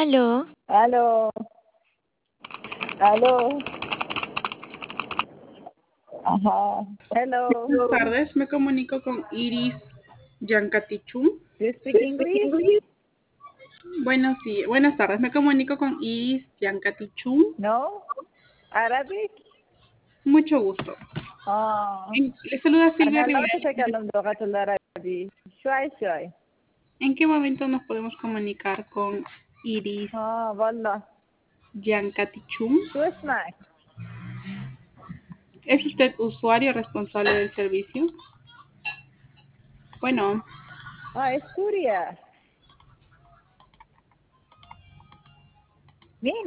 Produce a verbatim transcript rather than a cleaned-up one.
Aló. Aló, aló, ajá, hello. Buenas tardes, me comunico con Iris Yancatichun. Do you speak English? Buenos días, buenas tardes, me comunico con Iris Yancatichun. No? Arabic? Mucho gusto. آه En- Le saluda Silvia أنا لا Rivera. أتكلم لغة العربية شوي شوي ¿En qué momento nos podemos comunicar con Iris آه والله Yancatichun? شو اسمك؟ ¿Es usted usuario responsable del servicio? Bueno, آه إيش سوريا مين